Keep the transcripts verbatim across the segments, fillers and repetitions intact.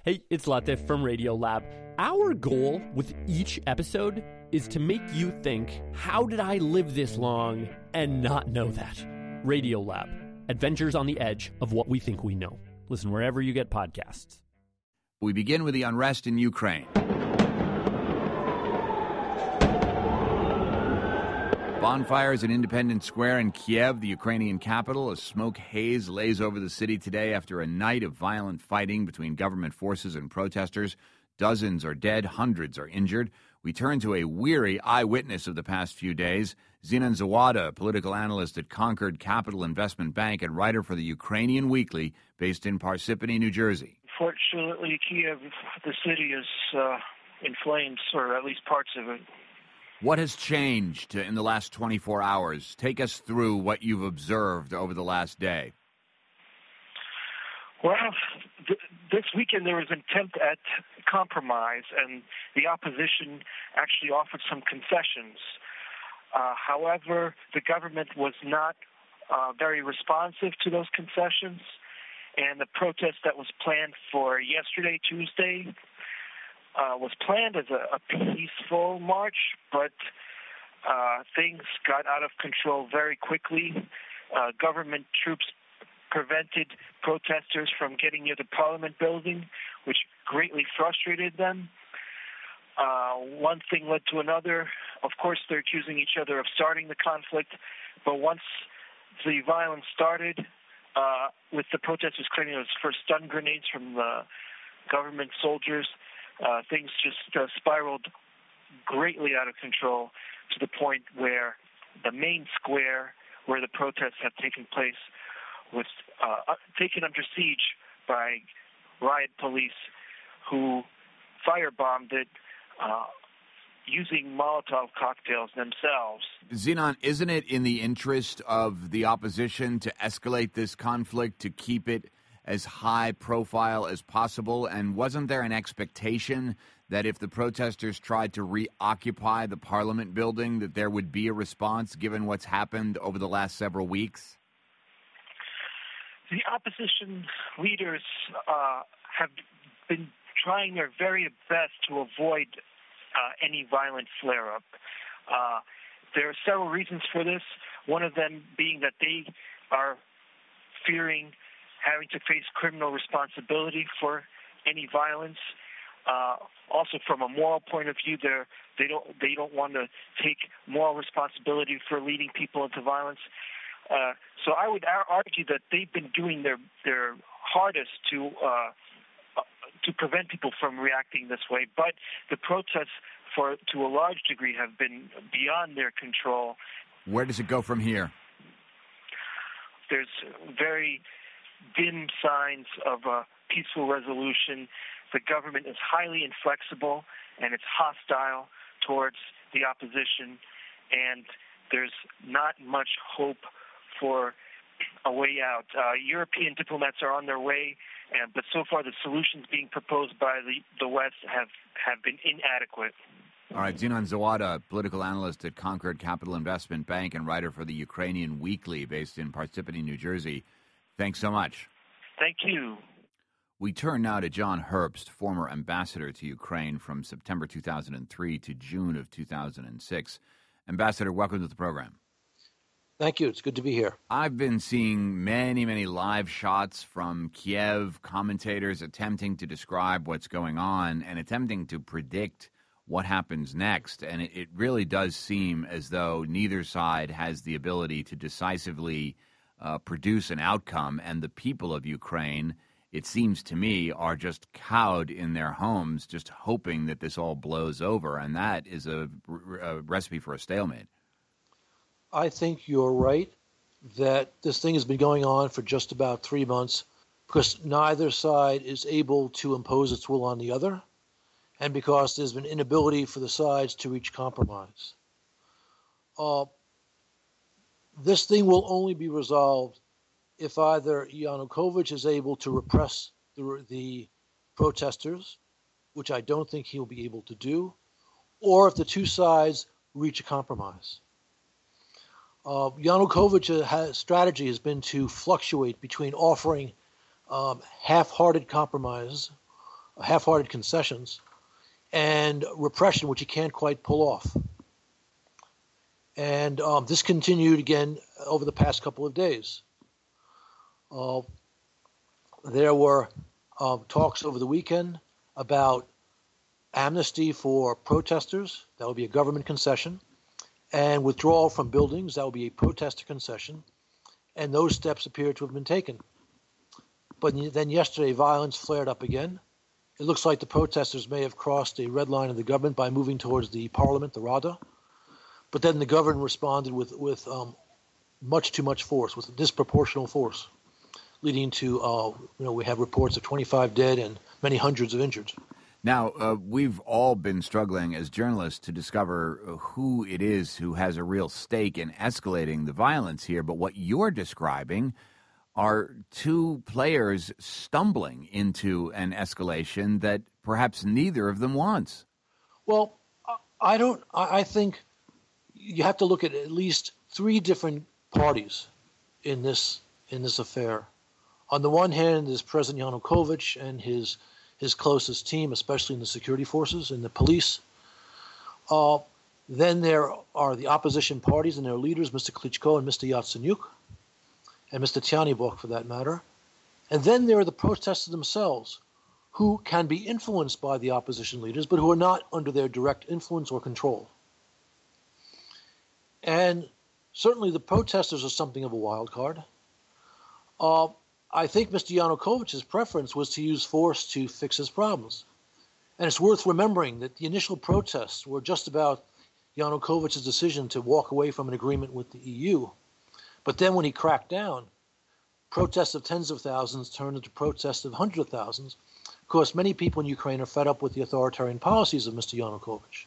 Hey, it's Latif from Radiolab. Our goal with each episode is to make you think, how did I live this long and not know that? Radiolab, adventures on the edge of what we think we know. Listen wherever you get podcasts. We begin with the unrest in Ukraine. Bonfires in Independence Square in Kiev, the Ukrainian capital. A smoke haze lays over the city today after a night of violent fighting between government forces and protesters. Dozens are dead, hundreds are injured. We turn to a weary eyewitness of the past few days. Zinon Zawada, political analyst at Concord Capital Investment Bank and writer for the Ukrainian Weekly, based in Parsippany, New Jersey. Fortunately, Kiev, the city, is uh, in flames, or at least parts of it. What has changed in the last twenty-four hours? Take us through what you've observed over the last day. Well, th- this weekend there was an attempt at compromise, and the opposition actually offered some concessions. Uh, however, the government was not uh, very responsive to those concessions, and the protest that was planned for yesterday, Tuesday, Uh, was planned as a, a peaceful march, but uh, things got out of control very quickly. Uh, government troops prevented protesters from getting near the Parliament building, which greatly frustrated them. Uh, one thing led to another. Of course, they're accusing each other of starting the conflict, but once the violence started, uh, with the protesters claiming it was first stun grenades from the government soldiers, Uh, things just uh, spiraled greatly out of control to the point where the main square where the protests have taken place was uh, taken under siege by riot police who firebombed it uh, using Molotov cocktails themselves. Zinon, isn't it in the interest of the opposition to escalate this conflict, to keep it as high profile as possible? And wasn't there an expectation that if the protesters tried to reoccupy the Parliament building, that there would be a response given what's happened over the last several weeks? The opposition leaders uh, have been trying their very best to avoid uh, any violent flare-up. Uh, there are several reasons for this, one of them being that they are fearing having to face criminal responsibility for any violence. Uh, also, from a moral point of view, they they don't they don't want to take moral responsibility for leading people into violence. Uh, so I would ar- argue that they've been doing their their hardest to uh, uh, to prevent people from reacting this way. But the protests, for to a large degree, have been beyond their control. Where does it go from here? There's very dim signs of a peaceful resolution. The government is highly inflexible and it's hostile towards the opposition, and there's not much hope for a way out. Uh, European diplomats are on their way, and, but so far the solutions being proposed by the, the West have, have been inadequate. All right, Zinon Zawada, political analyst at Concord Capital Investment Bank and writer for the Ukrainian Weekly, based in Parsippany, New Jersey. Thanks so much. Thank you. We turn now to John Herbst, former ambassador to Ukraine from September two thousand three to June of two thousand six. Ambassador, welcome to the program. Thank you. It's good to be here. I've been seeing many, many live shots from Kiev, commentators attempting to describe what's going on and attempting to predict what happens next. And it, it really does seem as though neither side has the ability to decisively Uh, produce an outcome, and the people of Ukraine, it seems to me, are just cowed in their homes, just hoping that this all blows over, and that is a, a recipe for a stalemate. I think you're right that this thing has been going on for just about three months because neither side is able to impose its will on the other, and because there's been inability for the sides to reach compromise. Uh, This thing will only be resolved if either Yanukovych is able to repress the, the protesters, which I don't think he'll be able to do, or if the two sides reach a compromise. Uh, Yanukovych's strategy has been to fluctuate between offering um, half-hearted compromise half-hearted concessions, and repression, which he can't quite pull off. And um, this continued again over the past couple of days. Uh, there were uh, talks over the weekend about amnesty for protesters. That would be a government concession. And withdrawal from buildings. That would be a protester concession. And those steps appear to have been taken. But then yesterday, violence flared up again. It looks like the protesters may have crossed a red line of the government by moving towards the parliament, the Rada. But then the government responded with, with um, much too much force, with disproportional force, leading to, uh, you know, we have reports of twenty-five dead and many hundreds of injured. Now, uh, we've all been struggling as journalists to discover who it is who has a real stake in escalating the violence here. But what you're describing are two players stumbling into an escalation that perhaps neither of them wants. Well, I don't, I think you have to look at at least three different parties in this in this affair. On the one hand, there's President Yanukovych and his his closest team, especially in the security forces and the police. Uh, then there are the opposition parties and their leaders, Mister Klitschko and Mister Yatsenyuk, and Mister Tyanibok for that matter. And then there are the protesters themselves, who can be influenced by the opposition leaders, but who are not under their direct influence or control. And certainly the protesters are something of a wild card. Uh, I think Mister Yanukovych's preference was to use force to fix his problems. And it's worth remembering that the initial protests were just about Yanukovych's decision to walk away from an agreement with the E U. But then when he cracked down, protests of tens of thousands turned into protests of hundreds of thousands. Of course, many people in Ukraine are fed up with the authoritarian policies of Mister Yanukovych.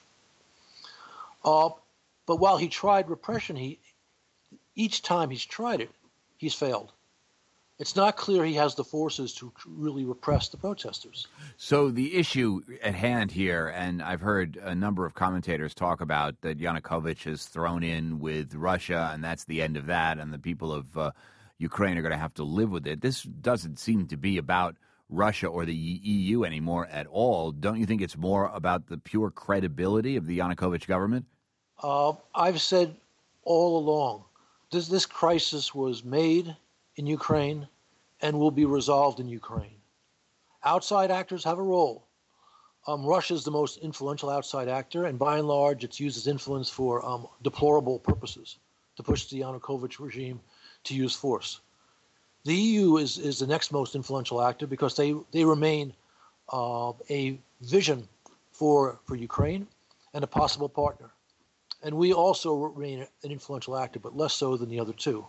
Uh, but while he tried repression, he each time he's tried it, he's failed. It's not clear he has the forces to really repress the protesters. So the issue at hand here, and I've heard a number of commentators talk about that Yanukovych is thrown in with Russia, and that's the end of that, and the people of uh, Ukraine are going to have to live with it. This doesn't seem to be about Russia or the E U anymore at all. Don't you think it's more about the pure credibility of the Yanukovych government? Uh, I've said all along, this, this crisis was made in Ukraine and will be resolved in Ukraine. Outside actors have a role. Um, Russia is the most influential outside actor, and by and large, it's used its influence for um, deplorable purposes, to push the Yanukovych regime to use force. The E U is, is the next most influential actor because they, they remain uh, a vision for, for Ukraine and a possible partner. And we also remain an influential actor, but less so than the other two.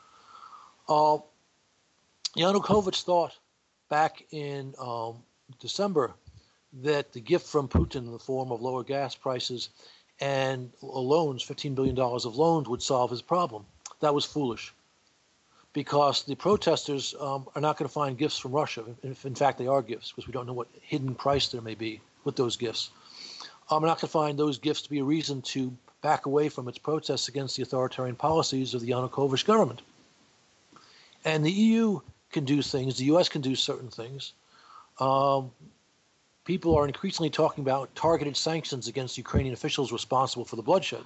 Uh, Yanukovych thought back in um, December that the gift from Putin in the form of lower gas prices and loans, fifteen billion dollars of loans, would solve his problem. That was foolish because the protesters um, are not going to find gifts from Russia. If in fact they are gifts, because we don't know what hidden price there may be with those gifts. Um, we're not going to find those gifts to be a reason to back away from its protests against the authoritarian policies of the Yanukovych government. And the E U can do things. The U S can do certain things. Um, people are increasingly talking about targeted sanctions against Ukrainian officials responsible for the bloodshed.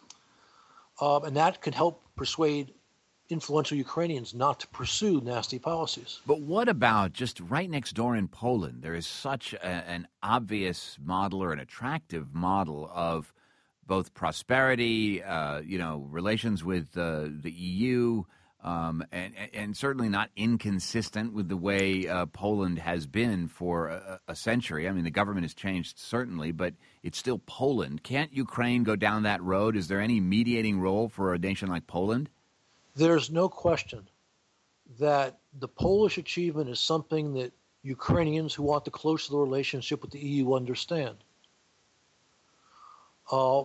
Um, and that could help persuade influential Ukrainians not to pursue nasty policies. But what about just right next door in Poland? There is such a, an obvious model or an attractive model of both prosperity, uh, you know, relations with uh, the E U, Um, and, and certainly not inconsistent with the way uh, Poland has been for a, a century. I mean, the government has changed, certainly, but it's still Poland. Can't Ukraine go down that road? Is there any mediating role for a nation like Poland? There's no question that the Polish achievement is something that Ukrainians who want to close the relationship with the E U understand. Uh,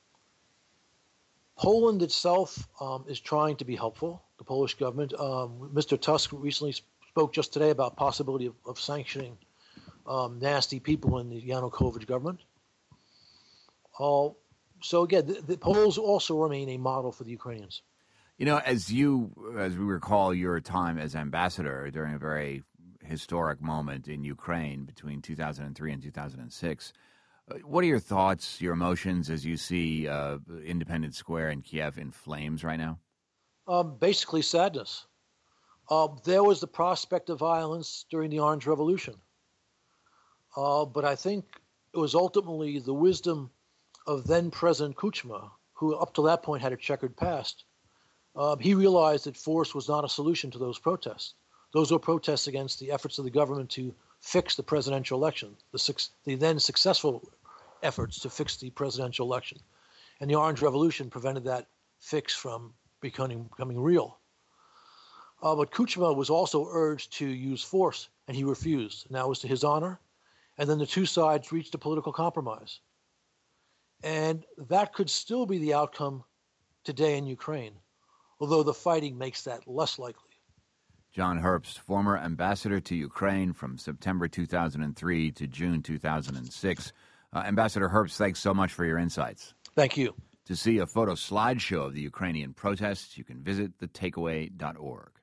Poland itself um, is trying to be helpful. The Polish government. Um, Mister Tusk recently spoke just today about possibility of, of sanctioning um, nasty people in the Yanukovych government. Uh, so again, the, the Poles also remain a model for the Ukrainians. You know, as you, as we recall your time as ambassador during a very historic moment in Ukraine between two thousand three and two thousand six. What are your thoughts, your emotions, as you see uh, Independence Square in Kiev in flames right now? Um, basically, sadness. Uh, there was the prospect of violence during the Orange Revolution. Uh, but I think it was ultimately the wisdom of then-President Kuchma, who up to that point had a checkered past. Uh, he realized that force was not a solution to those protests. Those were protests against the efforts of the government to fix the presidential election, the, the then successful efforts to fix the presidential election. And the Orange Revolution prevented that fix from becoming, becoming real. Uh, but Kuchma was also urged to use force, and he refused. And that was to his honor. And then the two sides reached a political compromise. And that could still be the outcome today in Ukraine, although the fighting makes that less likely. John Herbst, former ambassador to Ukraine from September two thousand three to June two thousand six. Uh, Ambassador Herbst, thanks so much for your insights. Thank you. To see a photo slideshow of the Ukrainian protests, you can visit the takeaway dot org.